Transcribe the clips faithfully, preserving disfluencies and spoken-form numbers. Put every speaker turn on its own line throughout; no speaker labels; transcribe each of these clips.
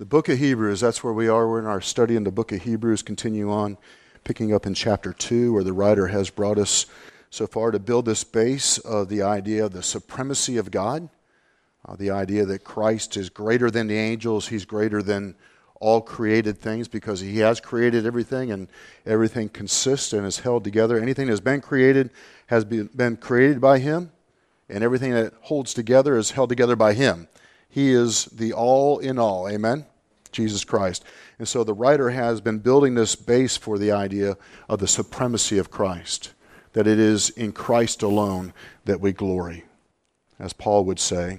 The book of Hebrews, that's where we are. We're in our study in the book of Hebrews, continue on, picking up in chapter two, where the writer has brought us so far to build this base of the idea of the supremacy of God, uh, the idea that Christ is greater than the angels, he's greater than all created things because he has created everything, and everything consists and is held together. Anything that's been created has been, been created by him, and everything that holds together is held together by him. He is the all in all, amen? Jesus Christ. And so the writer has been building this base for the idea of the supremacy of Christ, that it is in Christ alone that we glory. As Paul would say,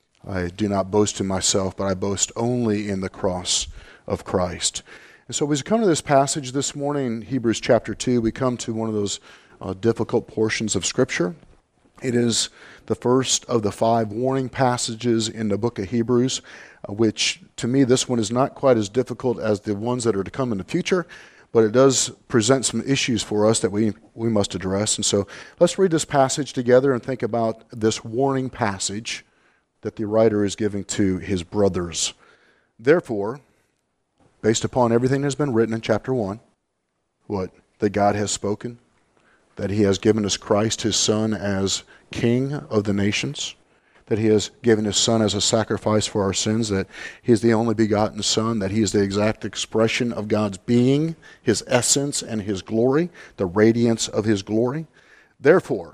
I do not boast in myself, but I boast only in the cross of Christ. And so as we come to this passage this morning, Hebrews chapter two, we come to one of those uh, difficult portions of Scripture. It is the first of the five warning passages in the book of Hebrews, uh, which to me this one is not quite as difficult as the ones that are to come in the future, but it does present some issues for us that we, we must address. And so let's read this passage together and think about this warning passage that the writer is giving to his brothers. Therefore, based upon everything that has been written in chapter one, what? That God has spoken, that he has given us Christ, his Son, as King of the nations, that he has given his Son as a sacrifice for our sins, that he is the only begotten Son, that he is the exact expression of God's being, his essence and his glory, the radiance of his glory. Therefore,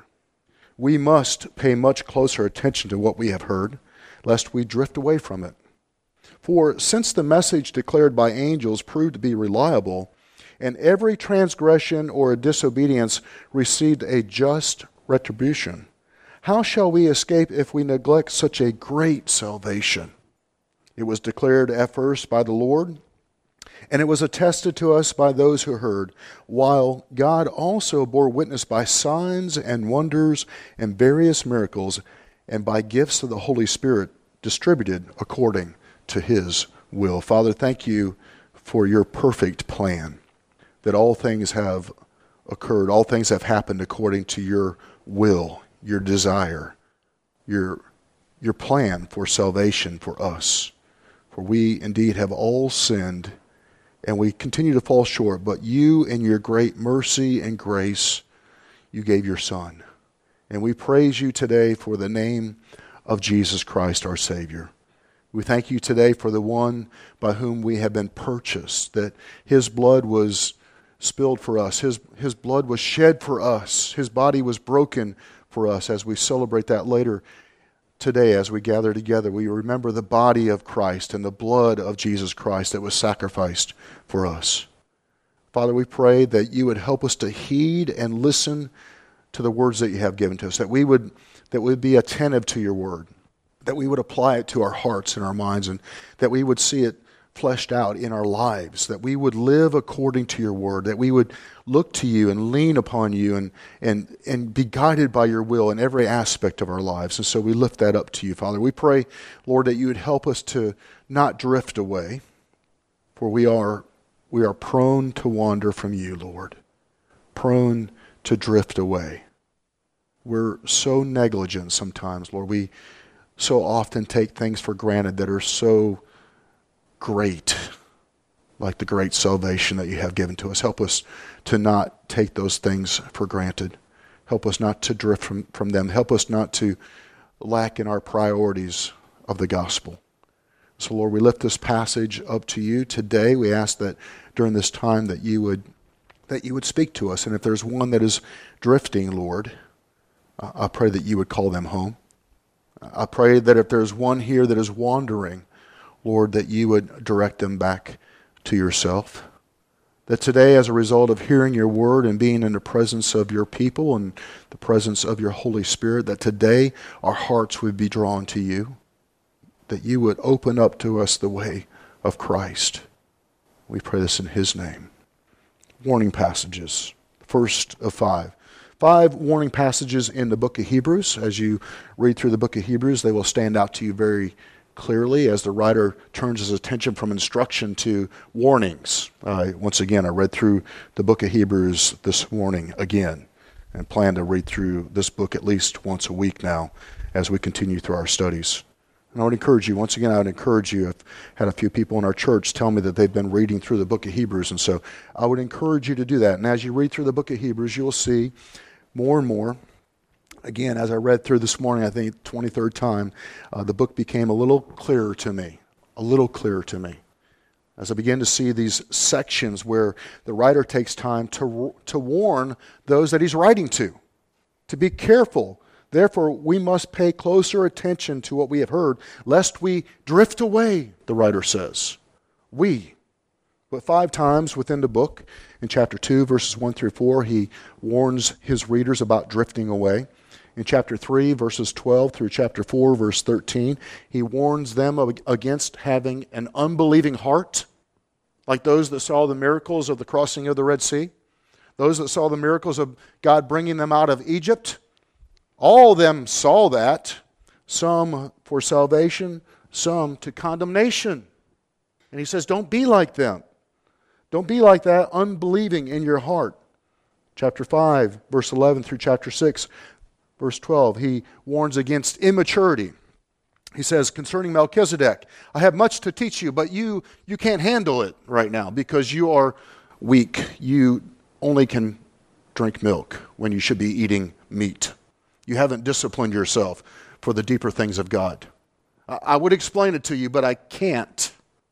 we must pay much closer attention to what we have heard, lest we drift away from it. For since the message declared by angels proved to be reliable, and every transgression or disobedience received a just retribution, how shall we escape if we neglect such a great salvation? It was declared at first by the Lord, and it was attested to us by those who heard, while God also bore witness by signs and wonders and various miracles, and by gifts of the Holy Spirit distributed according to his will. Father, thank you for your perfect plan, that all things have occurred, all things have happened according to your will, your desire, your, your plan for salvation for us. For we indeed have all sinned, and we continue to fall short, but you in your great mercy and grace, you gave your Son. And we praise you today for the name of Jesus Christ, our Savior. We thank you today for the one by whom we have been purchased, that his blood was spilled for us. His, his blood was shed for us. His body was broken for us. As we celebrate that later today, as we gather together, we remember the body of Christ and the blood of Jesus Christ that was sacrificed for us. Father, we pray that you would help us to heed and listen to the words that you have given to us, that we would, that we would be attentive to your word, that we would apply it to our hearts and our minds, and that we would see it fleshed out in our lives, that we would live according to your word, that we would look to you and lean upon you and, and, and be guided by your will in every aspect of our lives. And so we lift that up to you, Father. We pray, Lord, that you would help us to not drift away, for we are, we are prone to wander from you, Lord, prone to drift away. We're so negligent sometimes, Lord. We so often take things for granted that are so great, like the great salvation that you have given to us. Help us to not take those things for granted. Help us not to drift from, from them. Help us not to lack in our priorities of the gospel. So, Lord, we lift this passage up to you today. We ask that during this time that you would that you would speak to us. And if there's one that is drifting, Lord, I pray that you would call them home. I pray that if there's one here that is wandering, Lord, that you would direct them back to yourself. That today, as a result of hearing your word and being in the presence of your people and the presence of your Holy Spirit, that today our hearts would be drawn to you, that you would open up to us the way of Christ. We pray this in his name. Warning passages, first of five. Five warning passages in the book of Hebrews. As you read through the book of Hebrews, they will stand out to you very clearly as the writer turns his attention from instruction to warnings. Uh, once again, I read through the book of Hebrews this morning again and plan to read through this book at least once a week now as we continue through our studies. And I would encourage you, once again, I would encourage you. I've had a few people in our church tell me that they've been reading through the book of Hebrews, and so I would encourage you to do that. And as you read through the book of Hebrews, you will see more and more. Again, as I read through this morning, I think twenty-third time, uh, the book became a little clearer to me, a little clearer to me. As I begin to see these sections where the writer takes time to, to warn those that he's writing to, to be careful. Therefore, we must pay closer attention to what we have heard, lest we drift away, the writer says. We. But five times within the book, in chapter two, verses one through four, he warns his readers about drifting away. In chapter three, verses twelve through chapter four, verse thirteen, he warns them against having an unbelieving heart, like those that saw the miracles of the crossing of the Red Sea, those that saw the miracles of God bringing them out of Egypt. All of them saw that, some for salvation, some to condemnation. And he says, don't be like them. Don't be like that, unbelieving in your heart. Chapter five, verse eleven through chapter six, verse twelve, he warns against immaturity. He says, concerning Melchizedek, I have much to teach you, but you, you can't handle it right now because you are weak. You only can drink milk when you should be eating meat. You haven't disciplined yourself for the deeper things of God. I would explain it to you, but I can't.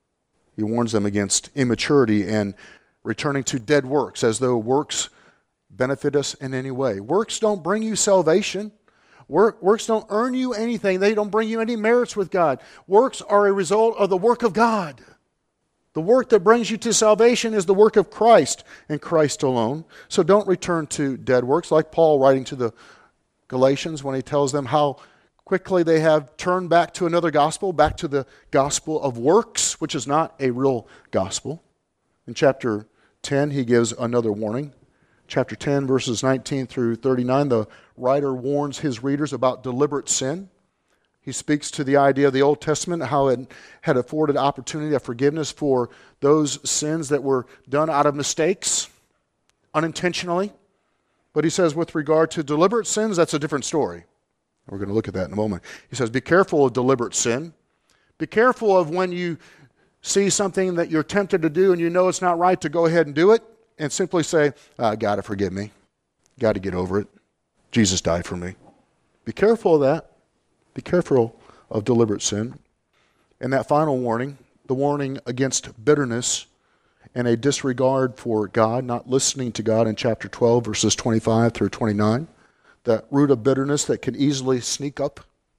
He warns them against immaturity and returning to dead works, as though works benefit us in any way. Works don't bring you salvation. Work, works don't earn you anything. They don't bring you any merits with God. Works are a result of the work of God. The work that brings you to salvation is the work of Christ and Christ alone. So don't return to dead works, like Paul writing to the Galatians when he tells them how quickly they have turned back to another gospel, back to the gospel of works, which is not a real gospel. In chapter ten, he gives another warning. Chapter ten, verses nineteen through thirty-nine, the writer warns his readers about deliberate sin. He speaks to the idea of the Old Testament, how it had afforded opportunity of forgiveness for those sins that were done out of mistakes, unintentionally. But he says with regard to deliberate sins, that's a different story. We're going to look at that in a moment. He says, be careful of deliberate sin. Be careful of when you see something that you're tempted to do and you know it's not right, to go ahead and do it and simply say, uh, God to forgive me. Got to get over it. Jesus died for me. Be careful of that. Be careful of deliberate sin. And that final warning, the warning against bitterness and a disregard for God, not listening to God in chapter twelve, verses twenty-five through twenty-nine. That root of bitterness that can easily sneak up,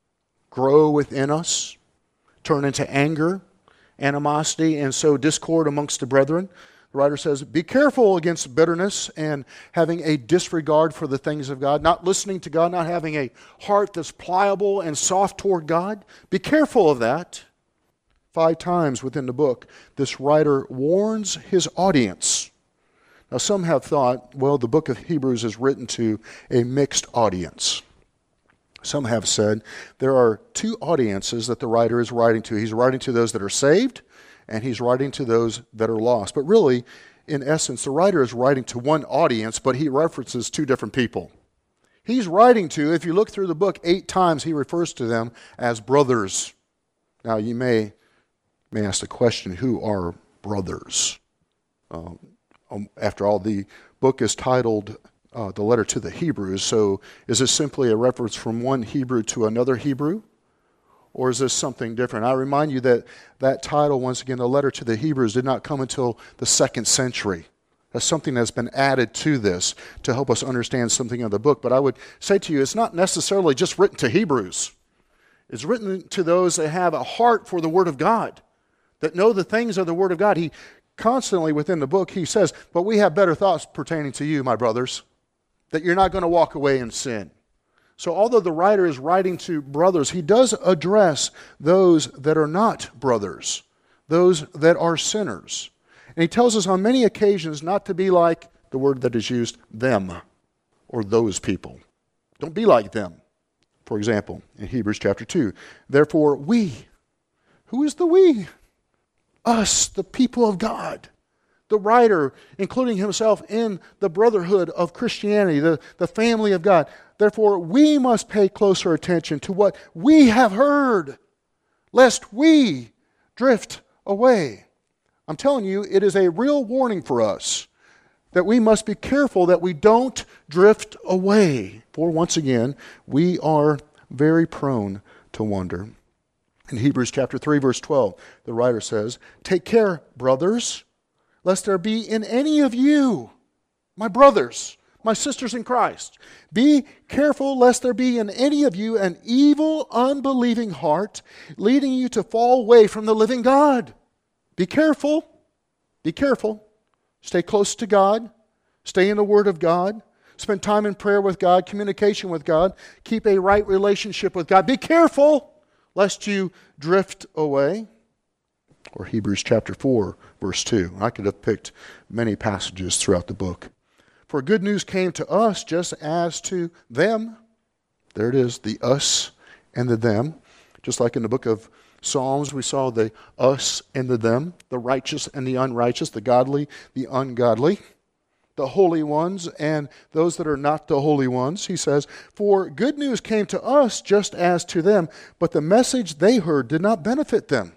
grow within us, turn into anger, animosity, and sow discord amongst the brethren. The writer says, be careful against bitterness and having a disregard for the things of God, not listening to God, not having a heart that's pliable and soft toward God. Be careful of that. Five times within the book, this writer warns his audience. Now, some have thought, well, the book of Hebrews is written to a mixed audience. Some have said there are two audiences that the writer is writing to. He's writing to those that are saved, and he's writing to those that are lost. But really, in essence, the writer is writing to one audience, but he references two different people. He's writing to, if you look through the book, eight times he refers to them as brothers. Now, you may, may ask the question, who are brothers? Um, Um, after all, the book is titled uh, The Letter to the Hebrews, so is this simply a reference from one Hebrew to another Hebrew? Or is this something different? I remind you that that title, once again, The Letter to the Hebrews, did not come until the second century. That's something that's been added to this to help us understand something of the book. But I would say to you, it's not necessarily just written to Hebrews. It's written to those that have a heart for the Word of God, that know the things of the Word of God. He constantly within the book, he says, but we have better thoughts pertaining to you, my brothers, that you're not going to walk away in sin. So although the writer is writing to brothers, he does address those that are not brothers, those that are sinners. And he tells us on many occasions not to be like, the word that is used, them, or those people. Don't be like them. For example, in Hebrews chapter two, therefore we, who is the we? Us, the people of God. The writer, including himself in the brotherhood of Christianity, the, the family of God. Therefore, we must pay closer attention to what we have heard. lest we drift away. I'm telling you, it is a real warning for us that we must be careful that we don't drift away. For once again, we are very prone to wander. In Hebrews chapter three, verse twelve, the writer says, "Take care, brothers, lest there be in any of you," my brothers, my sisters in Christ, "be careful lest there be in any of you an evil, unbelieving heart, leading you to fall away from the living God." Be careful. Be careful. Stay close to God. Stay in the Word of God. Spend time in prayer with God, communication with God. Keep a right relationship with God. Be careful lest you drift away. Or Hebrews chapter four, verse two. I could have picked many passages throughout the book. "For good news came to us just as to them." There it is, the us and the them. Just like in the book of Psalms, we saw the us and the them, the righteous and the unrighteous, the godly, the ungodly, the holy ones and those that are not the holy ones. He says, "For good news came to us just as to them, but the message they heard did not benefit them."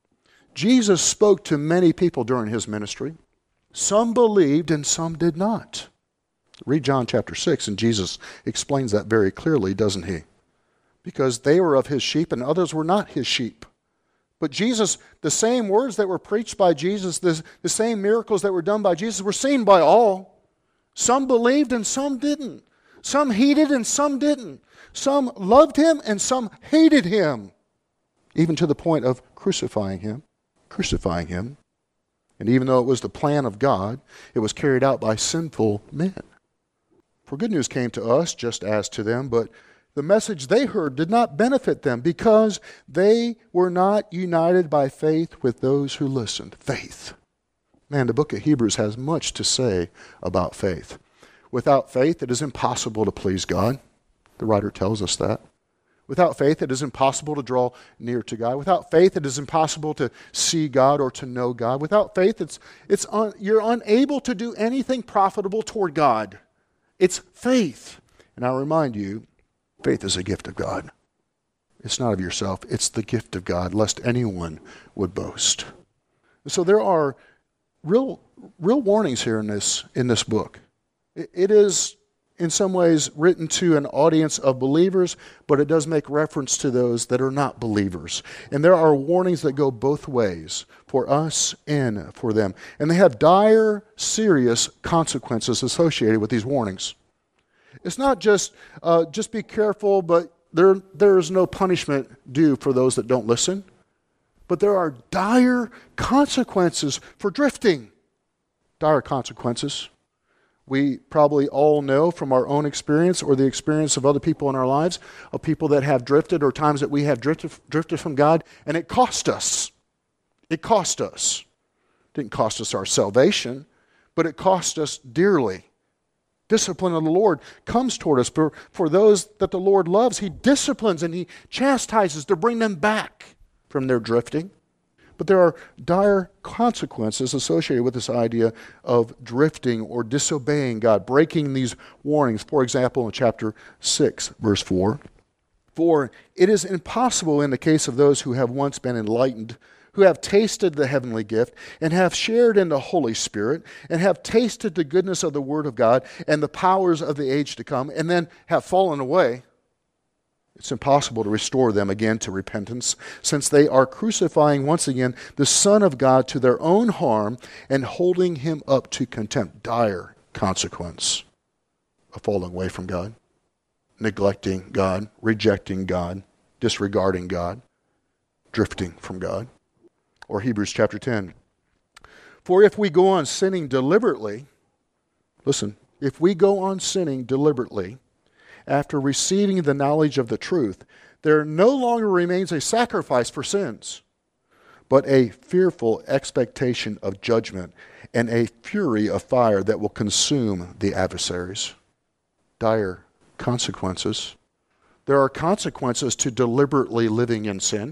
Jesus spoke to many people during his ministry. Some believed and some did not. Read John chapter six, and Jesus explains that very clearly, doesn't he? Because they were of his sheep and others were not his sheep. But Jesus, the same words that were preached by Jesus, the, the same miracles that were done by Jesus were seen by all. Some believed and some didn't. Some heeded and some didn't. Some loved him and some hated him. Even to the point of crucifying him. Crucifying him. And even though it was the plan of God, it was carried out by sinful men. For good news came to us just as to them, but the message they heard did not benefit them because they were not united by faith with those who listened. Faith. Man, the book of Hebrews has much to say about faith. Without faith, it is impossible to please God. The writer tells us that. Without faith, it is impossible to draw near to God. Without faith, it is impossible to see God or to know God. Without faith, it's, it's un, you're unable to do anything profitable toward God. It's faith. And I remind you, faith is a gift of God. It's not of yourself. It's the gift of God, lest anyone would boast. So there are real, real warnings here in this, in this book. It, it is, in some ways, written to an audience of believers, but it does make reference to those that are not believers. And there are warnings that go both ways, for us and for them. And they have dire, serious consequences associated with these warnings. It's not just, uh, just be careful, but there, there is no punishment due for those that don't listen. But there are dire consequences for drifting. Dire consequences. We probably all know from our own experience or the experience of other people in our lives, of people that have drifted or times that we have drifted, drifted from God, and it cost us. It cost us. It didn't cost us our salvation, but it cost us dearly. Discipline of the Lord comes toward us. For, for those that the Lord loves, He disciplines and He chastises to bring them back from their drifting. But there are dire consequences associated with this idea of drifting or disobeying God, breaking these warnings. For example, in chapter six, verse four, "For it is impossible in the case of those who have once been enlightened, who have tasted the heavenly gift, and have shared in the Holy Spirit, and have tasted the goodness of the Word of God, and the powers of the age to come, and then have fallen away. It's impossible to restore them again to repentance, since they are crucifying once again the Son of God to their own harm, and holding Him up to contempt." Dire consequence of falling away from God, neglecting God, rejecting God, disregarding God, drifting from God. Or Hebrews chapter ten. "For if we go on sinning deliberately," listen, "if we go on sinning deliberately, after receiving the knowledge of the truth, there no longer remains a sacrifice for sins, but a fearful expectation of judgment and a fury of fire that will consume the adversaries." Dire consequences. There are consequences to deliberately living in sin.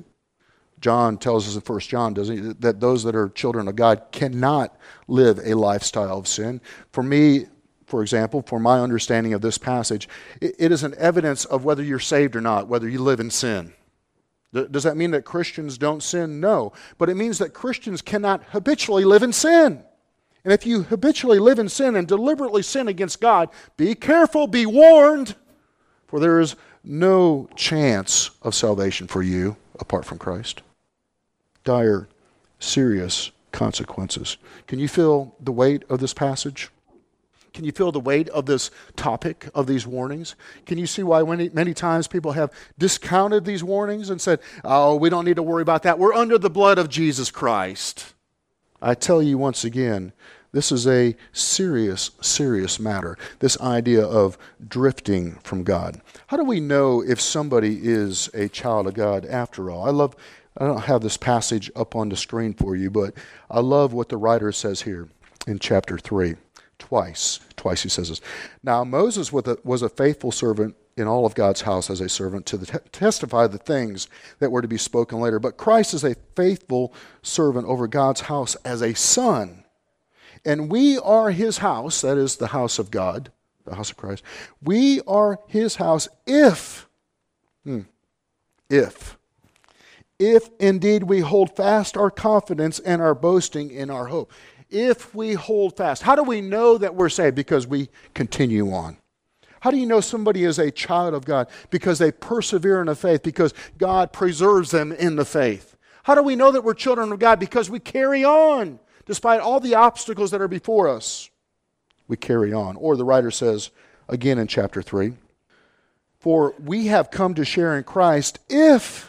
John tells us in First John, doesn't he, that those that are children of God cannot live a lifestyle of sin. For me, for example, for my understanding of this passage, it, it is an evidence of whether you're saved or not, whether you live in sin. Does that mean that Christians don't sin? No. But it means that Christians cannot habitually live in sin. And if you habitually live in sin and deliberately sin against God, be careful, be warned, for there is no chance of salvation for you apart from Christ. Dire, serious consequences. Can you feel the weight of this passage? Can you feel the weight of this topic, of these warnings? Can you see why many, many times people have discounted these warnings and said, oh, we don't need to worry about that. We're under the blood of Jesus Christ. I tell you once again, this is a serious, serious matter, this idea of drifting from God. How do we know if somebody is a child of God after all? I love, I don't have this passage up on the screen for you, but I love what the writer says here in chapter three. Twice, twice he says this. Now Moses was a, was a faithful servant in all of God's house as a servant to the te- testify the things that were to be spoken later. But Christ is a faithful servant over God's house as a son. And we are his house, that is the house of God, the house of Christ. We are his house if, hmm, if, if indeed we hold fast our confidence and our boasting in our hope. If we hold fast. How do we know that we're saved? Because we continue on. How do you know somebody is a child of God? Because they persevere in the faith, because God preserves them in the faith. How do we know that we're children of God? Because we carry on, despite all the obstacles that are before us. We carry on. Or the writer says, again in chapter three, for we have come to share in Christ if,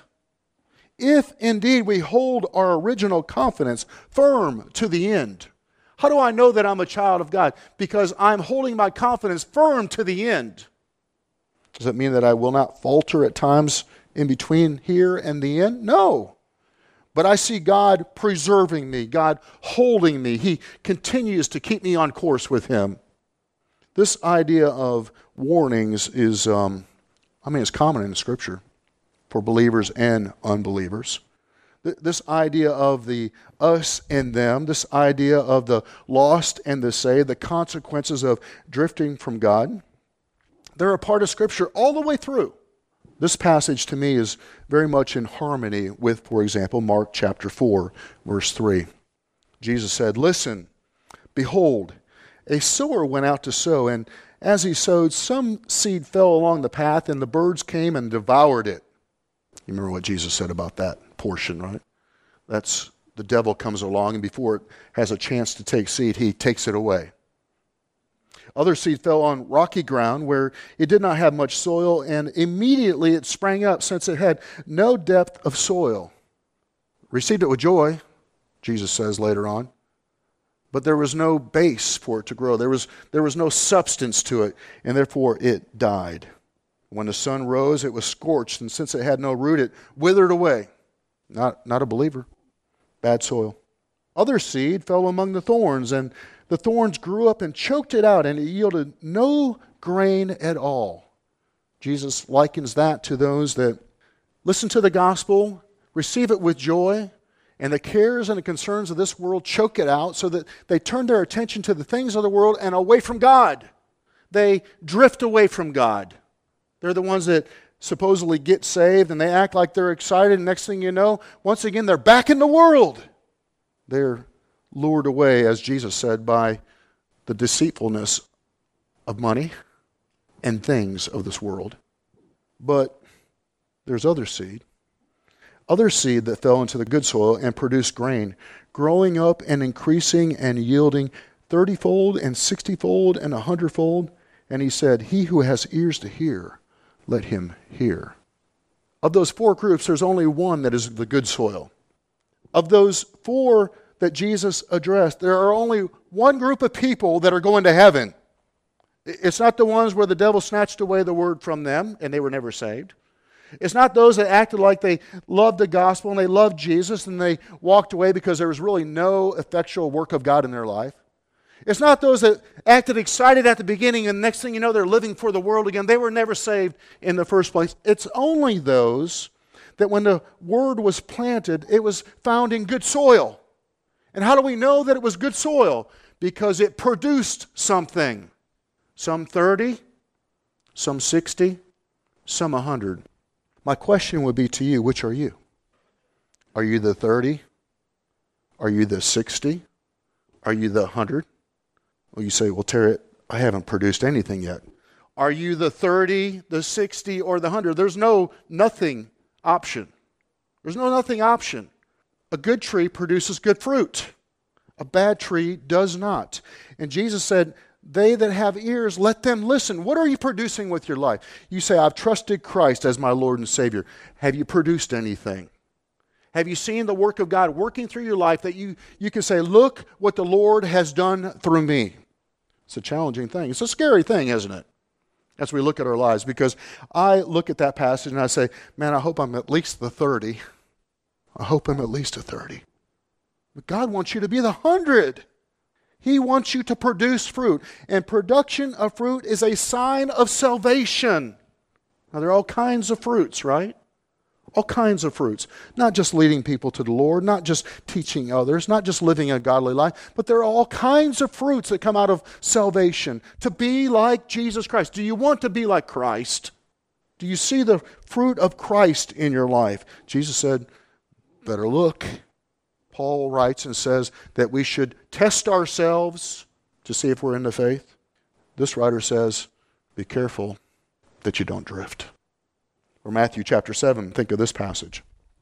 if indeed we hold our original confidence firm to the end. How do I know that I'm a child of God? Because I'm holding my confidence firm to the end. Does that mean that I will not falter at times in between here and the end? No. But I see God preserving me, God holding me. He continues to keep me on course with Him. This idea of warnings is, um, I mean, it's common in the Scripture for believers and unbelievers. This idea of the us and them, this idea of the lost and the saved, the consequences of drifting from God, they're a part of Scripture all the way through. This passage to me is very much in harmony with, for example, Mark chapter four, verse three. Jesus said, listen, behold, a sower went out to sow, and as he sowed, some seed fell along the path, and the birds came and devoured it. You remember what Jesus said about that portion, right? That's the devil comes along, and before it has a chance to take seed, he takes it away. Other seed fell on rocky ground where it did not have much soil, and immediately it sprang up since it had no depth of soil. Received it with joy, Jesus says later on, but there was no base for it to grow. There was, there was no substance to it, and therefore it died. When the sun rose, it was scorched, and since it had no root, it withered away. Not, not a believer. Bad soil. Other seed fell among the thorns, and the thorns grew up and choked it out, and it yielded no grain at all. Jesus likens that to those that listen to the gospel, receive it with joy, and the cares and the concerns of this world choke it out so that they turn their attention to the things of the world and away from God. They drift away from God. They're the ones that supposedly get saved and they act like they're excited, and next thing you know, once again, they're back in the world. They're lured away, as Jesus said, by the deceitfulness of money and things of this world. But there's other seed. Other seed that fell into the good soil and produced grain, growing up and increasing and yielding thirty-fold and sixty-fold and a hundredfold. And he said, he who has ears to hear, let him hear. Of those four groups, there's only one that is the good soil. Of those four that Jesus addressed, there are only one group of people that are going to heaven. It's not the ones where the devil snatched away the word from them and they were never saved. It's not those that acted like they loved the gospel and they loved Jesus and they walked away because there was really no effectual work of God in their life. It's not those that acted excited at the beginning and next thing you know they're living for the world again. They were never saved in the first place. It's only those that when the word was planted, it was found in good soil. And how do we know that it was good soil? Because it produced something. Some thirty, some sixty, some one hundred. My question would be to you, which are you? Are you the thirty? Are you the sixty? Are you the one hundred? Well, you say, well, Terry, I haven't produced anything yet. Are you the thirty, the sixty, or the one hundred? There's no nothing option. There's no nothing option. A good tree produces good fruit. A bad tree does not. And Jesus said, they that have ears, let them listen. What are you producing with your life? You say, I've trusted Christ as my Lord and Savior. Have you produced anything? Have you seen the work of God working through your life that you, you can say, look what the Lord has done through me? It's a challenging thing. It's a scary thing, isn't it? As we look at our lives, because I look at that passage and I say, man, I hope I'm at least the thirty. I hope I'm at least a thirty. But God wants you to be the one hundred. He wants you to produce fruit. And production of fruit is a sign of salvation. Now, there are all kinds of fruits, right? All kinds of fruits. Not just leading people to the Lord, not just teaching others, not just living a godly life, but there are all kinds of fruits that come out of salvation. To be like Jesus Christ. Do you want to be like Christ? Do you see the fruit of Christ in your life? Jesus said, better look. Paul writes and says that we should test ourselves to see if we're in the faith. This writer says, be careful that you don't drift. Or Matthew chapter seven, think of this passage.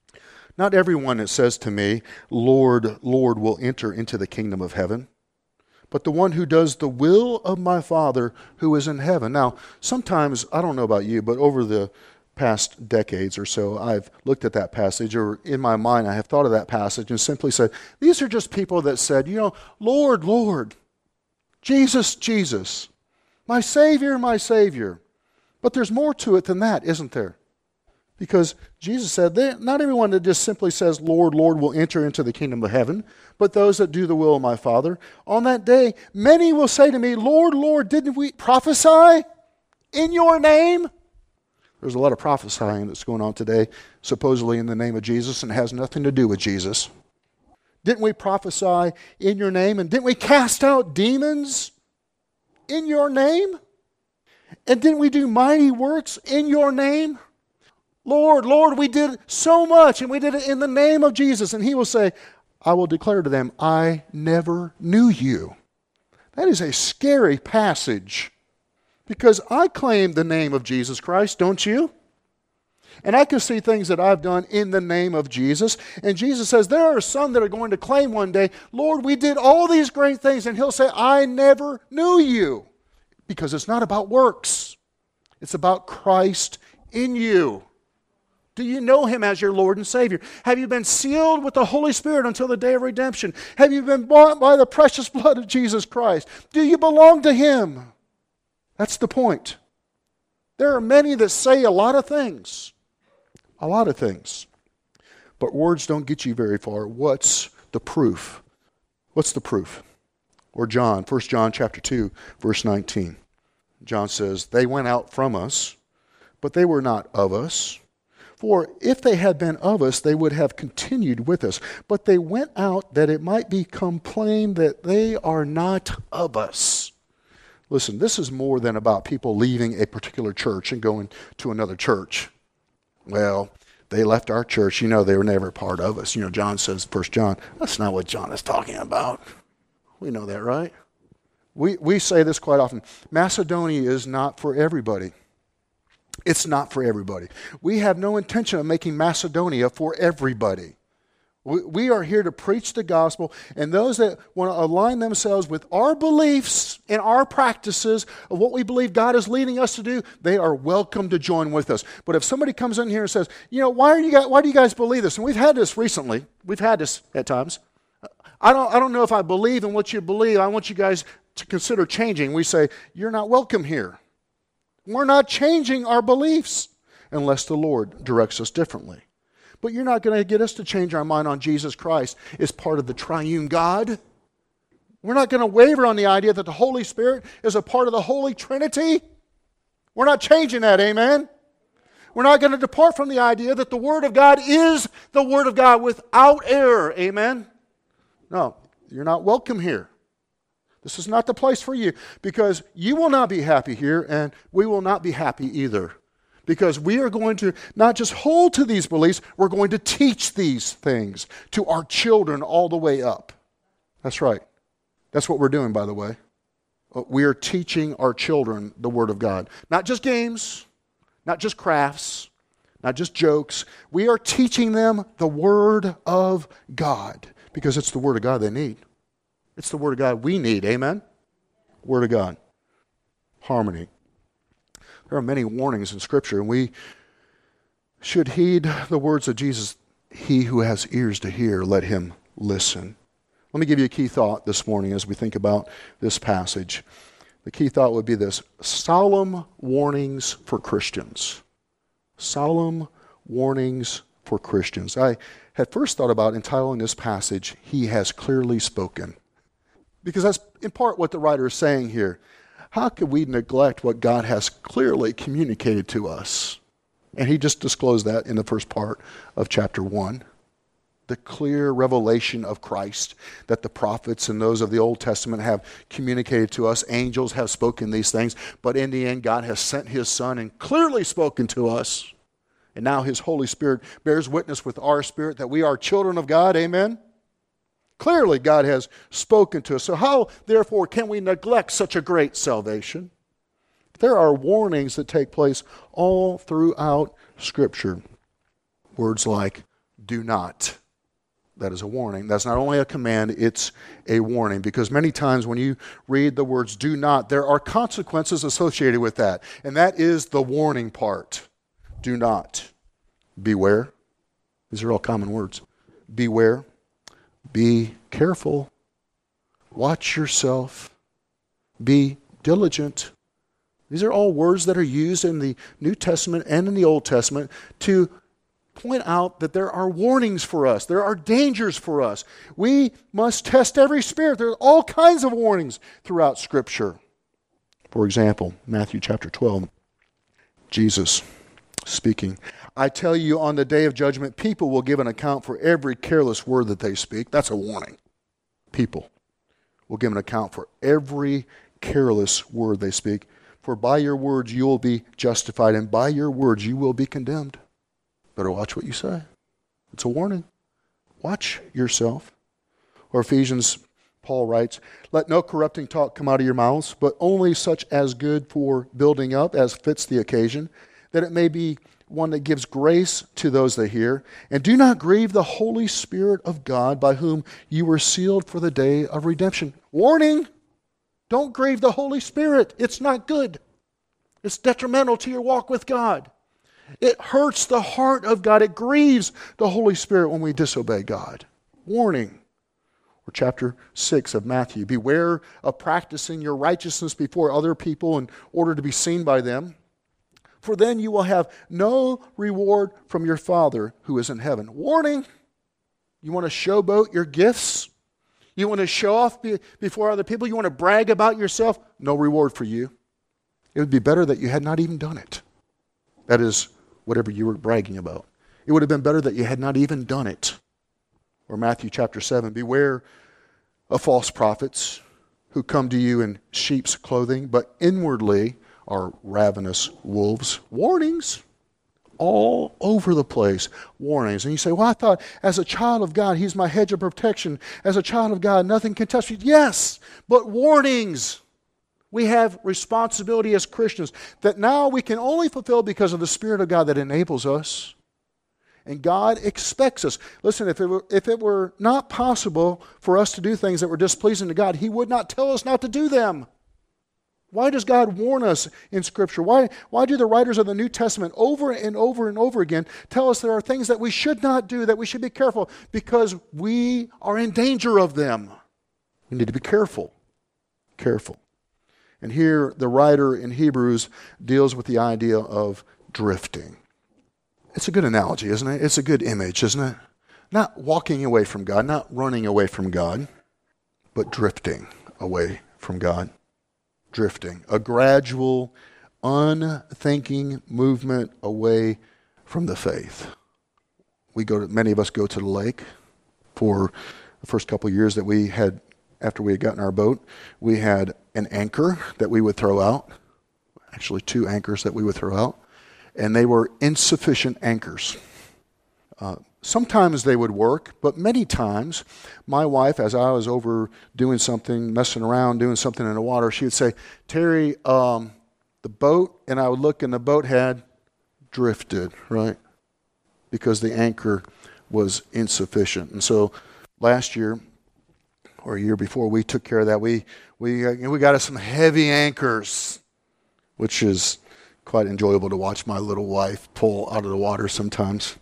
Not everyone that says to me, Lord, Lord, will enter into the kingdom of heaven, but the one who does the will of my Father who is in heaven. Now, sometimes, I don't know about you, but over the past decades or so, I've looked at that passage, or in my mind I have thought of that passage and simply said, these are just people that said, you know, Lord, Lord, Jesus, Jesus, my Savior, my Savior. But there's more to it than that, isn't there? Because Jesus said, not everyone that just simply says, Lord, Lord, will enter into the kingdom of heaven, but those that do the will of my Father. On that day, many will say to me, Lord, Lord, didn't we prophesy in your name? There's a lot of prophesying that's going on today, supposedly in the name of Jesus, and has nothing to do with Jesus. Didn't we prophesy in your name? And didn't we cast out demons in your name? And didn't we do mighty works in your name? Lord, Lord, we did so much, and we did it in the name of Jesus. And he will say, I will declare to them, I never knew you. That is a scary passage, because I claim the name of Jesus Christ, don't you? And I can see things that I've done in the name of Jesus. And Jesus says, there are some that are going to claim one day, Lord, we did all these great things. And he'll say, I never knew you. Because it's not about works. It's about Christ in you. Do you know him as your Lord and Savior? Have you been sealed with the Holy Spirit until the day of redemption? Have you been bought by the precious blood of Jesus Christ? Do you belong to him? That's the point. There are many that say a lot of things. A lot of things. But words don't get you very far. What's the proof? What's the proof? Or John, First John chapter two, verse nineteen. John says, they went out from us, but they were not of us. For if they had been of us, they would have continued with us. But they went out that it might become plain that they are not of us. Listen, this is more than about people leaving a particular church and going to another church. Well, they left our church. You know, they were never part of us. You know, John says, First John, that's not what John is talking about. We know that, right? We we say this quite often. Macedonia is not for everybody. It's not for everybody. We have no intention of making Macedonia for everybody. We, we are here to preach the gospel, and those that want to align themselves with our beliefs and our practices of what we believe God is leading us to do, they are welcome to join with us. But if somebody comes in here and says, you know, why are you guys, why do you guys believe this? And we've had this recently. We've had this at times. I don't, I don't know if I believe in what you believe. I want you guys to consider changing. We say, you're not welcome here. We're not changing our beliefs unless the Lord directs us differently. But you're not going to get us to change our mind on Jesus Christ as part of the triune God. We're not going to waver on the idea that the Holy Spirit is a part of the Holy Trinity. We're not changing that, amen? We're not going to depart from the idea that the Word of God is the Word of God without error, amen? No, you're not welcome here. This is not the place for you, because you will not be happy here, and we will not be happy either. Because we are going to not just hold to these beliefs, we're going to teach these things to our children all the way up. That's right. That's what we're doing, by the way. We are teaching our children the Word of God. Not just games, not just crafts, not just jokes. We are teaching them the Word of God because it's the Word of God they need. It's the Word of God we need. Amen? Word of God. Harmony. There are many warnings in Scripture, and we should heed the words of Jesus. He who has ears to hear, let him listen. Let me give you a key thought this morning as we think about this passage. The key thought would be this: solemn warnings for Christians. Solemn warnings for Christians. I had first thought about entitling this passage, He has clearly spoken. Because that's in part what the writer is saying here. How could we neglect what God has clearly communicated to us? And he just disclosed that in the first part of chapter one. The clear revelation of Christ that the prophets and those of the Old Testament have communicated to us. Angels have spoken these things, but in the end, God has sent His Son and clearly spoken to us. And now His Holy Spirit bears witness with our spirit that we are children of God. Amen? Clearly, God has spoken to us. So how, therefore, can we neglect such a great salvation? There are warnings that take place all throughout Scripture. Words like, do not. That is a warning. That's not only a command, it's a warning. Because many times when you read the words do not, there are consequences associated with that. And that is the warning part. Do not. Beware. These are all common words. Beware. Be careful. Watch yourself. Be diligent. These are all words that are used in the New Testament and in the Old Testament to point out that there are warnings for us. There are dangers for us. We must test every spirit. There are all kinds of warnings throughout Scripture. For example, Matthew chapter twelve, Jesus speaking, I tell you, on the day of judgment, people will give an account for every careless word that they speak. That's a warning. People will give an account for every careless word they speak. For by your words you will be justified, and by your words you will be condemned. Better watch what you say. It's a warning. Watch yourself. Or Ephesians, Paul writes, let no corrupting talk come out of your mouths, but only such as good for building up, as fits the occasion, that it may be one that gives grace to those that hear. And do not grieve the Holy Spirit of God, by whom you were sealed for the day of redemption. Warning! Don't grieve the Holy Spirit. It's not good. It's detrimental to your walk with God. It hurts the heart of God. It grieves the Holy Spirit when we disobey God. Warning. Or chapter six of Matthew. Beware of practicing your righteousness before other people in order to be seen by them. For then you will have no reward from your Father who is in heaven. Warning! You want to showboat your gifts? You want to show off be- before other people? You want to brag about yourself? No reward for you. It would be better that you had not even done it. That is, whatever you were bragging about. It would have been better that you had not even done it. Or Matthew chapter seven, beware of false prophets who come to you in sheep's clothing, but inwardly are ravenous wolves. Warnings all over the place. Warnings. And you say, well, I thought as a child of God, He's my hedge of protection. As a child of God, nothing can touch me. Yes, but warnings. We have responsibility as Christians that now we can only fulfill because of the Spirit of God that enables us. And God expects us. Listen, if it were, if it were not possible for us to do things that were displeasing to God, He would not tell us not to do them. Why does God warn us in Scripture? Why, why do the writers of the New Testament over and over and over again tell us there are things that we should not do, that we should be careful? Because we are in danger of them. We need to be careful. Careful. And here the writer in Hebrews deals with the idea of drifting. It's a good analogy, isn't it? It's a good image, isn't it? Not walking away from God, not running away from God, but drifting away from God. Drifting. A gradual, unthinking movement away from the faith. We go to, many of us go to the lake for the first couple of years that we had, after we had gotten our boat, we had an anchor that we would throw out. Actually, two anchors that we would throw out. and they were insufficient anchors. Uh, sometimes they would work, but many times my wife, as I was over doing something, messing around, doing something in the water, she would say, Terry, um, the boat, and I would look and the boat had drifted, right? Because the anchor was insufficient. And so last year, or a year before, we took care of that. We we uh, we got us some heavy anchors, which is quite enjoyable to watch my little wife pull out of the water sometimes.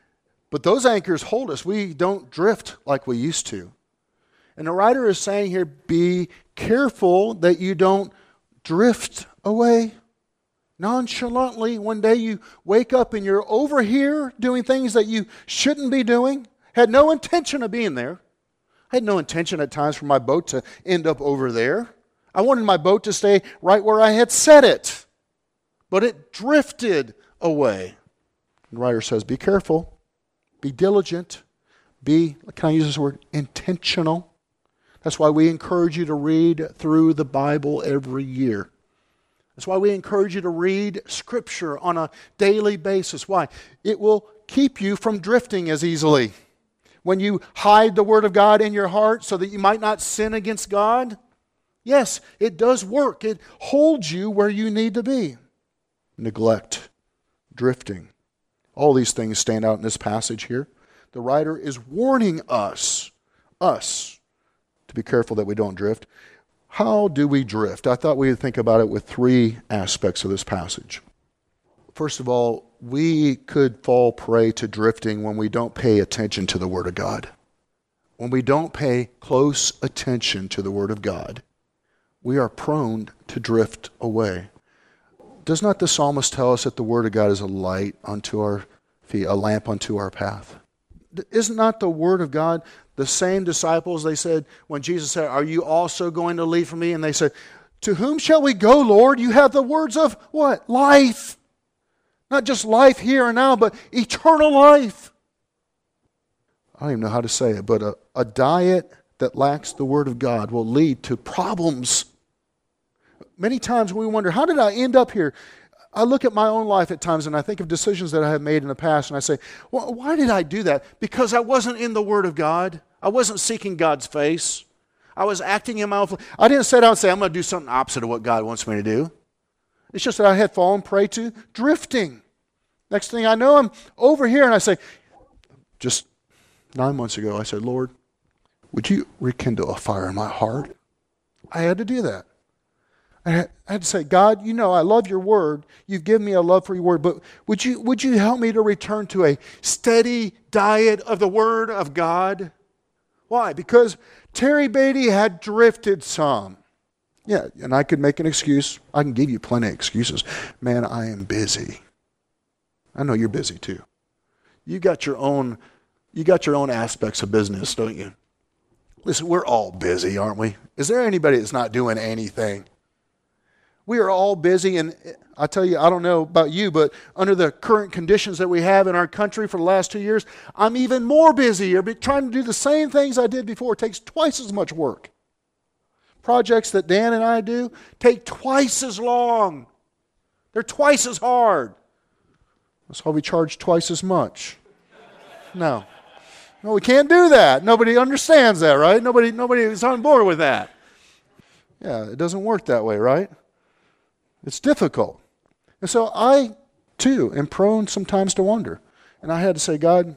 But those anchors hold us. We don't drift like we used to. And the writer is saying here, be careful that you don't drift away nonchalantly. One day you wake up and you're over here doing things that you shouldn't be doing. Had no intention of being there. I had no intention at times for my boat to end up over there. I wanted my boat to stay right where I had set it. But it drifted away. The writer says, be careful. Be diligent. Be, can I use this word, intentional. That's why we encourage you to read through the Bible every year. That's why we encourage you to read Scripture on a daily basis. Why? It will keep you from drifting as easily. When you hide the Word of God in your heart so that you might not sin against God, yes, it does work. It holds you where you need to be. Neglect, drifting. All these things stand out in this passage here. The writer is warning us, us, to be careful that we don't drift. How do we drift? I thought we would think about it with three aspects of this passage. First of all, we could fall prey to drifting when we don't pay attention to the Word of God. When we don't pay close attention to the Word of God, we are prone to drift away. Does not the psalmist tell us that the Word of God is a light unto our feet, a lamp unto our path? Isn't not the Word of God the same disciples, they said, when Jesus said, are you also going to leave from me? And they said, to whom shall we go, Lord? You have the words of what? Life. Not just life here and now, but eternal life. I don't even know how to say it, but a, a diet that lacks the Word of God will lead to problems. Many times we wonder, how did I end up here? I look at my own life at times and I think of decisions that I have made in the past and I say, well, why did I do that? Because I wasn't in the Word of God. I wasn't seeking God's face. I was acting in my own flesh. I didn't set out and say, I'm going to do something opposite of what God wants me to do. It's just that I had fallen prey to drifting. Next thing I know, I'm over here and I say, just nine months ago, I said, Lord, would you rekindle a fire in my heart? I had to do that. I had to say, God, you know I love your word. You've given me a love for your word, but would you would you help me to return to a steady diet of the word of God? Why? Because Terry Beatty had drifted some. Yeah, and I could make an excuse. I can give you plenty of excuses. Man, I am busy. I know you're busy too. You got your own, you got your own aspects of business, don't you? Listen, we're all busy, aren't we? Is there anybody that's not doing anything? We are all busy, and I tell you, I don't know about you, but under the current conditions that we have in our country for the last two years, I'm even more busy. But trying to do the same things I did before takes twice as much work. Projects that Dan and I do take twice as long. They're twice as hard. That's why we charge twice as much. No. No, we can't do that. Nobody understands that, right? Nobody, nobody is on board with that. Yeah, it doesn't work that way, right? It's difficult. And so I, too, am prone sometimes to wonder. And I had to say, God,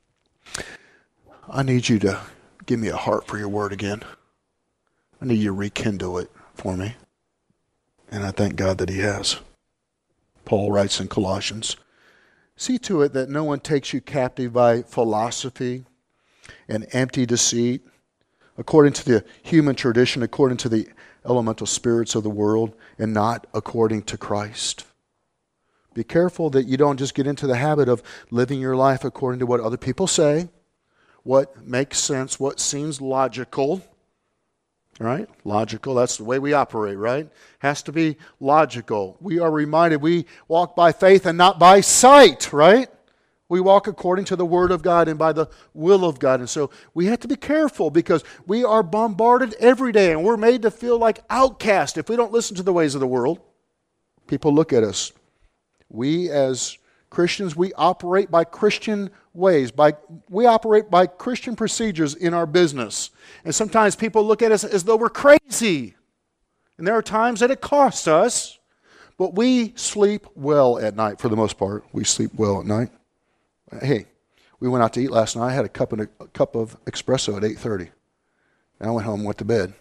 I need you to give me a heart for your word again. I need you to rekindle it for me. And I thank God that he has. Paul writes in Colossians, see to it that no one takes you captive by philosophy and empty deceit, according to the human tradition, according to the elemental spirits of the world, and not according to Christ. Be careful that you don't just get into the habit of living your life according to what other people say, what makes sense, what seems logical. Right? Logical, that's the way we operate, right? Has to be logical. We are reminded we walk by faith and not by sight, right? We walk according to the Word of God and by the will of God. And so we have to be careful because we are bombarded every day and we're made to feel like outcasts if we don't listen to the ways of the world. People look at us. We as Christians, we operate by Christian ways. By, we operate by Christian procedures in our business. And sometimes people look at us as though we're crazy. And there are times that it costs us. But we sleep well at night for the most part. We sleep well at night. Hey, we went out to eat last night. I had a cup of, a cup of espresso at eight thirty. And I went home and went to bed.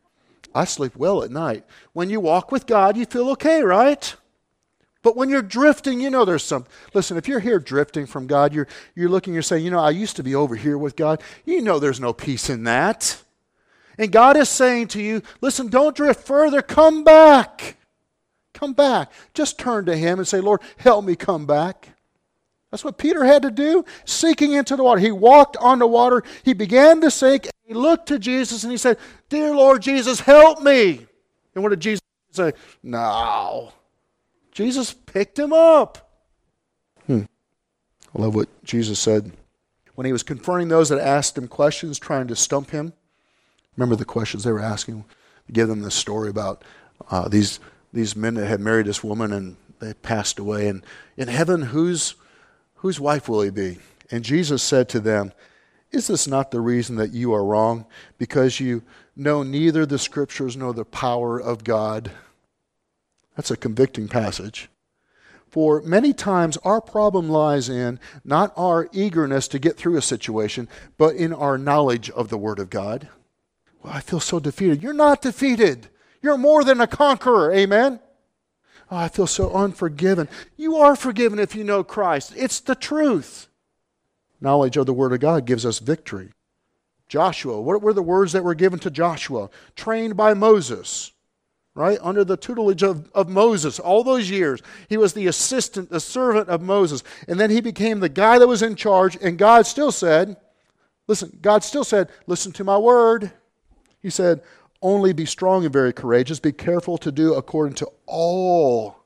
I sleep well at night. When you walk with God, you feel okay, right? But when you're drifting, you know there's some... Listen, if you're here drifting from God, you're, you're looking, you're saying, you know, I used to be over here with God. You know there's no peace in that. And God is saying to you, listen, don't drift further. Come back. Come back. Just turn to Him and say, Lord, help me come back. That's what Peter had to do, sinking into the water. He walked on the water. He began to sink. He looked to Jesus and he said, dear Lord Jesus, help me. And what did Jesus say? No. Jesus picked him up. Hmm. I love what Jesus said when He was confronting those that asked Him questions, trying to stump Him. Remember the questions they were asking? Give them this story about uh, these, these men that had married this woman and they passed away. And in heaven, whose, whose wife will he be? And Jesus said to them, is this not the reason that you are wrong? Because you know neither the Scriptures nor the power of God. That's a convicting passage. For many times our problem lies in not our eagerness to get through a situation, but in our knowledge of the Word of God. Well, I feel so defeated. You're not defeated. You're more than a conqueror. Amen? Oh, I feel so unforgiven. You are forgiven if you know Christ. It's the truth. Knowledge of the Word of God gives us victory. Joshua, what were the words that were given to Joshua? Trained by Moses, right? Under the tutelage of, of Moses all those years. He was the assistant, the servant of Moses. And then he became the guy that was in charge. And God still said, listen, God still said, listen to my word. He said, only be strong and very courageous. Be careful to do according to all,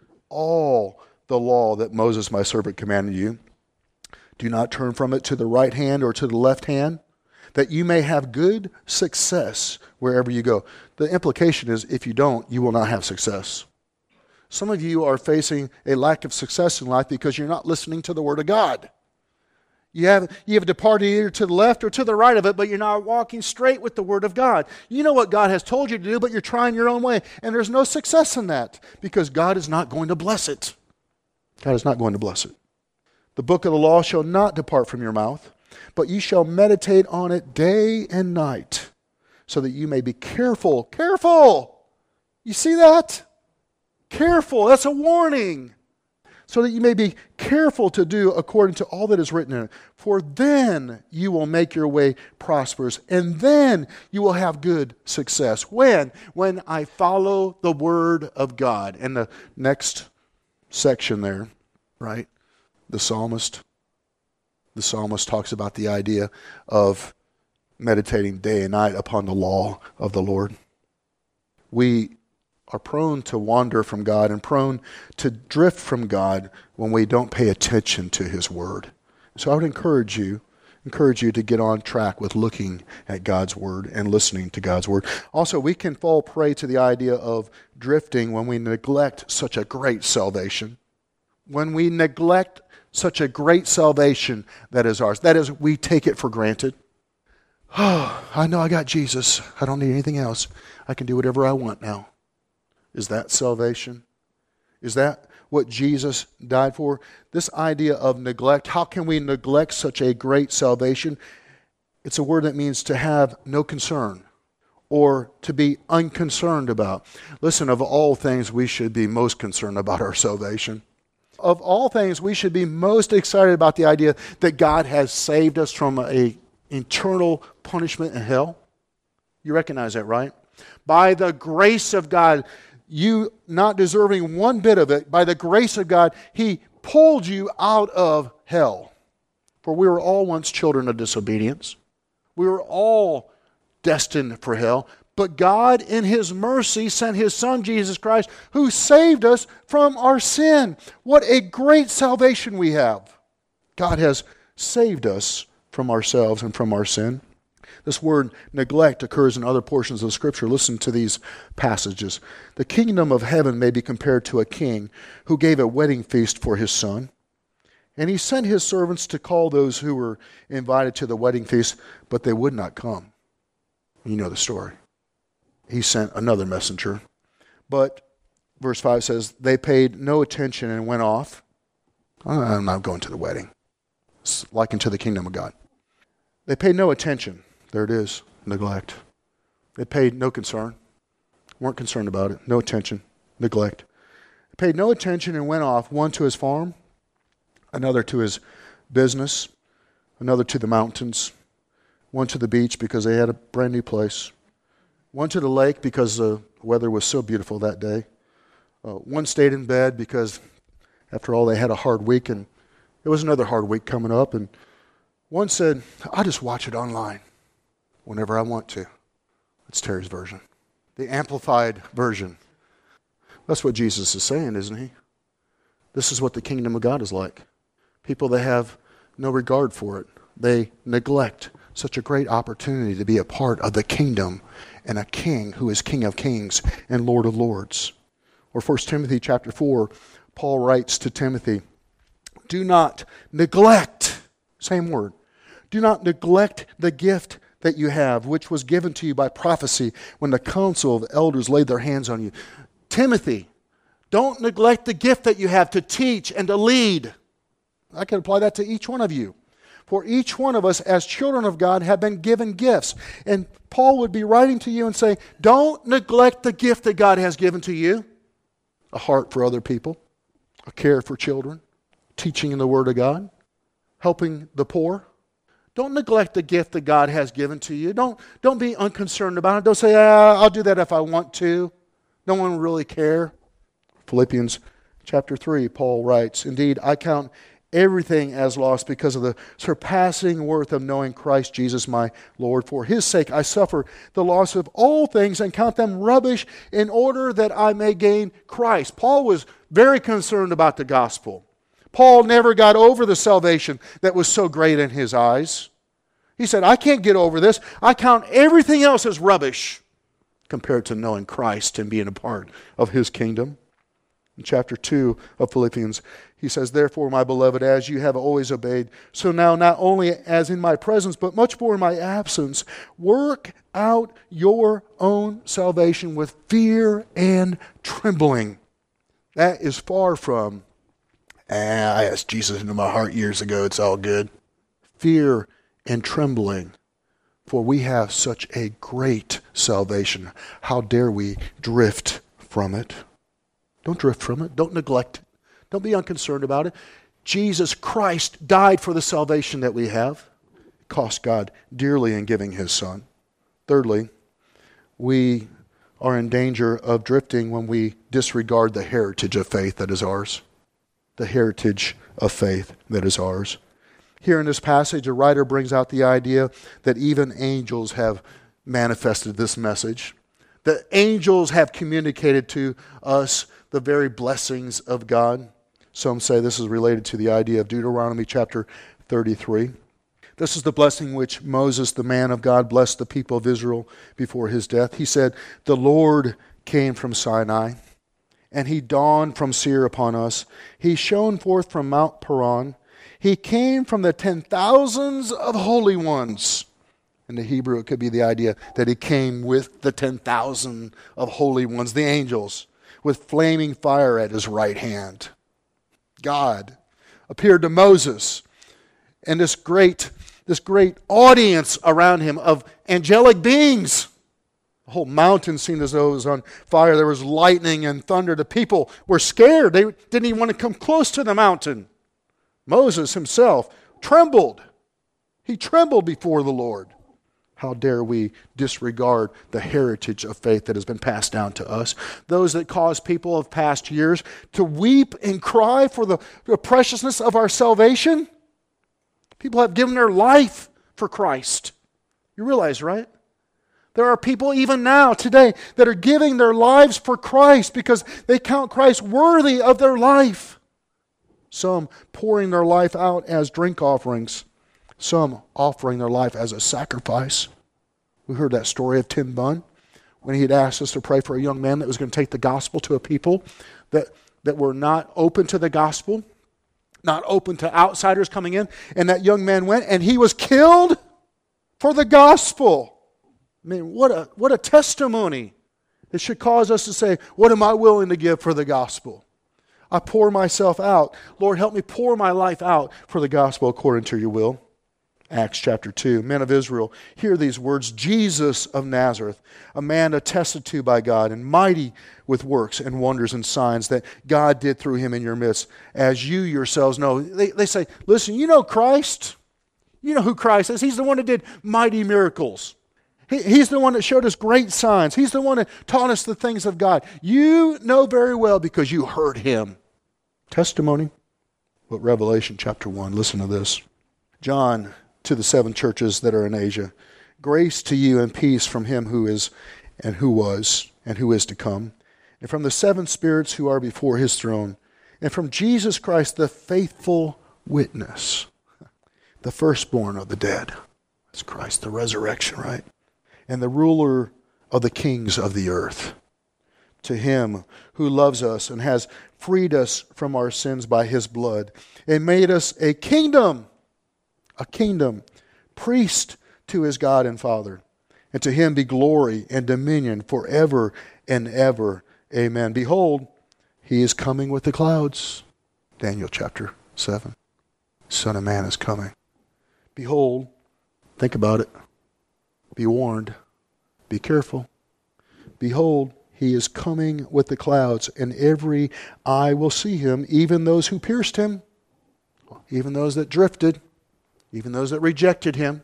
all the law that Moses, my servant, commanded you. Do not turn from it to the right hand or to the left hand, that you may have good success wherever you go. The implication is if you don't, you will not have success. Some of you are facing a lack of success in life because you're not listening to the Word of God. You have, you have departed either to the left or to the right of it, but you're not walking straight with the Word of God. You know what God has told you to do, but you're trying your own way. And there's no success in that because God is not going to bless it. God is not going to bless it. The book of the law shall not depart from your mouth, but you shall meditate on it day and night, so that you may be careful. Careful! You see that? Careful. That's a warning. So that you may be careful to do according to all that is written in it. For then you will make your way prosperous, and then you will have good success. When? When I follow the Word of God. And the next section there, right? The psalmist. The psalmist talks about the idea of meditating day and night upon the law of the Lord. We are prone to wander from God and prone to drift from God when we don't pay attention to His Word. So I would encourage you, encourage you to get on track with looking at God's Word and listening to God's Word. Also, we can fall prey to the idea of drifting when we neglect such a great salvation. When we neglect such a great salvation that is ours. That is, we take it for granted. Oh, I know I got Jesus. I don't need anything else. I can do whatever I want now. Is that salvation? Is that what Jesus died for? This idea of neglect, how can we neglect such a great salvation? It's a word that means to have no concern or to be unconcerned about. Listen, of all things, we should be most concerned about our salvation. Of all things, we should be most excited about the idea that God has saved us from an eternal punishment in hell. You recognize that, right? By the grace of God, you not deserving one bit of it, by the grace of God, He pulled you out of hell. For we were all once children of disobedience. We were all destined for hell. But God, in His mercy, sent His Son, Jesus Christ, who saved us from our sin. What a great salvation we have. God has saved us from ourselves and from our sin. This word neglect occurs in other portions of Scripture. Listen to these passages. The kingdom of heaven may be compared to a king who gave a wedding feast for his son. And he sent his servants to call those who were invited to the wedding feast, but they would not come. You know the story. He sent another messenger. But verse five says, they paid no attention and went off. I'm not going to the wedding. It's likened to the kingdom of God. They paid no attention. There it is, neglect. They paid no concern. Weren't concerned about it. No attention, neglect. They paid no attention and went off, one to his farm, another to his business, another to the mountains, one to the beach because they had a brand new place, one to the lake because the weather was so beautiful that day. Uh, one stayed in bed because, after all, they had a hard week, and it was another hard week coming up. And one said, I'll just watch it online whenever I want to. That's Terry's version. The amplified version. That's what Jesus is saying, isn't he? This is what the kingdom of God is like. People that have no regard for it. They neglect such a great opportunity to be a part of the kingdom and a king who is King of Kings and Lord of Lords. Or First Timothy chapter four, Paul writes to Timothy, do not neglect, same word, do not neglect the gift that you have, which was given to you by prophecy when the council of elders laid their hands on you. Timothy, don't neglect the gift that you have to teach and to lead. I can apply that to each one of you. For each one of us as children of God have been given gifts. And Paul would be writing to you and say, don't neglect the gift that God has given to you. A heart for other people, a care for children, teaching in the Word of God, helping the poor. Don't neglect the gift that God has given to you. Don't, don't be unconcerned about it. Don't say, ah, I'll do that if I want to. No one will really care. Philippians chapter three, Paul writes, indeed, I count everything as lost because of the surpassing worth of knowing Christ Jesus my Lord. For his sake I suffer the loss of all things and count them rubbish in order that I may gain Christ. Paul was very concerned about the gospel. Paul never got over the salvation that was so great in his eyes. He said, I can't get over this. I count everything else as rubbish compared to knowing Christ and being a part of his kingdom. In chapter two of Philippians, he says, therefore, my beloved, as you have always obeyed, so now not only as in my presence, but much more in my absence, work out your own salvation with fear and trembling. That is far from, ah, I asked Jesus into my heart years ago, it's all good. Fear and trembling, for we have such a great salvation. How dare we drift from it? Don't drift from it. Don't neglect it. Don't be unconcerned about it. Jesus Christ died for the salvation that we have. It cost God dearly in giving his Son. Thirdly, we are in danger of drifting when we disregard the heritage of faith that is ours. The heritage of faith that is ours. Here in this passage, a writer brings out the idea that even angels have manifested this message. The angels have communicated to us the very blessings of God. Some say this is related to the idea of Deuteronomy chapter thirty-three. This is the blessing which Moses, the man of God, blessed the people of Israel before his death. He said, the Lord came from Sinai, and he dawned from Seir upon us. He shone forth from Mount Paran. He came from the ten thousands of holy ones. In the Hebrew, it could be the idea that he came with the ten thousand of holy ones, the angels, with flaming fire at his right hand. God appeared to Moses, and this great, this great audience around him of angelic beings. The whole mountain seemed as though it was on fire. There was lightning and thunder. The people were scared. They didn't even want to come close to the mountain. Moses himself trembled. He trembled before the Lord. How dare we disregard the heritage of faith that has been passed down to us? Those that caused people of past years to weep and cry for the, the preciousness of our salvation. People have given their life for Christ. You realize, right? There are people even now, today, that are giving their lives for Christ because they count Christ worthy of their life. Some pouring their life out as drink offerings. Some offering their life as a sacrifice. We heard that story of Tim Bunn when he had asked us to pray for a young man that was going to take the gospel to a people that, that were not open to the gospel, not open to outsiders coming in. And that young man went and he was killed for the gospel. I mean, what a, what a testimony. It should cause us to say, what am I willing to give for the gospel? I pour myself out. Lord, help me pour my life out for the gospel according to your will. Acts chapter two. Men of Israel, hear these words. Jesus of Nazareth, a man attested to by God and mighty with works and wonders and signs that God did through him in your midst, as you yourselves know. They, they say, listen, you know Christ. You know who Christ is. He's the one that did mighty miracles. He, he's the one that showed us great signs. He's the one that taught us the things of God. You know very well because you heard him. Testimony. But Revelation chapter one, listen to this. John, to the seven churches that are in Asia, grace to you and peace from him who is and who was and who is to come, and from the seven spirits who are before his throne, and from Jesus Christ, the faithful witness, the firstborn of the dead. That's Christ, the resurrection, right? And the ruler of the kings of the earth. To him who loves us and has freed us from our sins by his blood, and made us a kingdom, a kingdom, priest to his God and Father. And to him be glory and dominion forever and ever. Amen. Behold, he is coming with the clouds. Daniel chapter seven. Son of Man is coming. Behold, think about it. Be warned. Be careful. Behold, he is coming with the clouds, and every eye will see him, even those who pierced him, even those that drifted, even those that rejected him.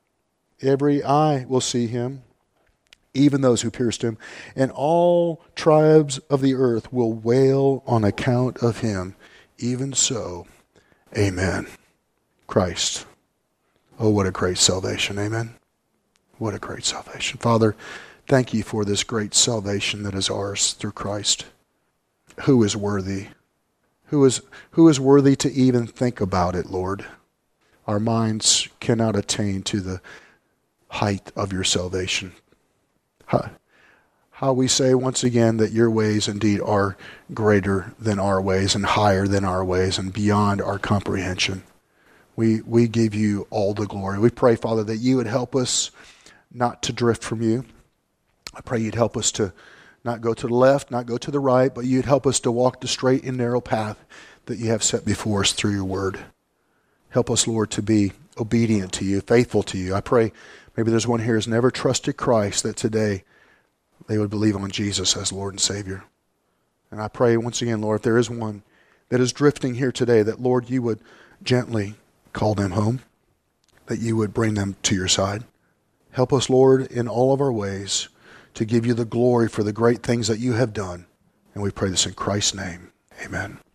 Every eye will see him, even those who pierced him, and all tribes of the earth will wail on account of him. Even so, amen. Christ. Oh, what a great salvation. Amen. What a great salvation. Father, thank you for this great salvation that is ours through Christ. Who is worthy? Who is, who is worthy to even think about it, Lord? Our minds cannot attain to the height of your salvation. How, how we say once again that your ways indeed are greater than our ways and higher than our ways and beyond our comprehension. We, we give you all the glory. We pray, Father, that you would help us not to drift from you. I pray you'd help us to not go to the left, not go to the right, but you'd help us to walk the straight and narrow path that you have set before us through your word. Help us, Lord, to be obedient to you, faithful to you. I pray maybe there's one here who's never trusted Christ, that today they would believe on Jesus as Lord and Savior. And I pray once again, Lord, if there is one that is drifting here today, that, Lord, you would gently call them home, that you would bring them to your side. Help us, Lord, in all of our ways to give you the glory for the great things that you have done. And we pray this in Christ's name. Amen.